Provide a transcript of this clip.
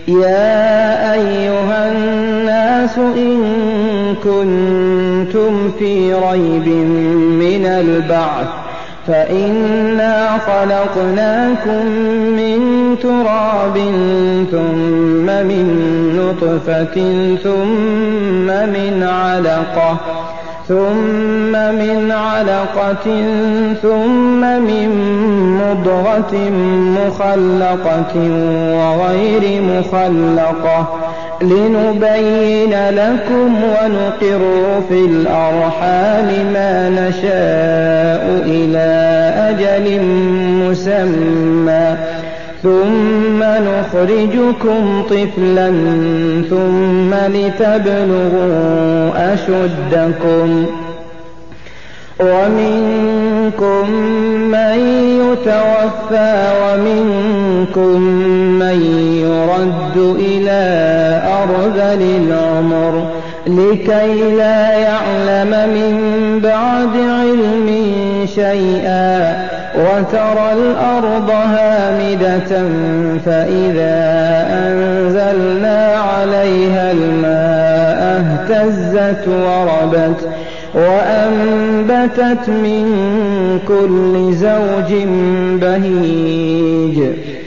يا أيها الناس إن كنتم في ريب من البعث فإنا خلقناكم من تراب ثم من نطفة ثم من علقة ثم من مضغة مخلقة وغير مخلقة لنبين لكم ونقر في الأرحام ما نشاء إلى أجل مسمى ثم نخرجكم طفلا ثم لتبلغوا أشدكم ومنكم من يتوفى ومنكم من يرد إلى أرذل العمر لكي لا يعلم من بعد علم شيئا وترى الأرض هامدة فإذا أنزلنا عليها الماء اهتزت وربت وأنبتت من كل زوج بهيج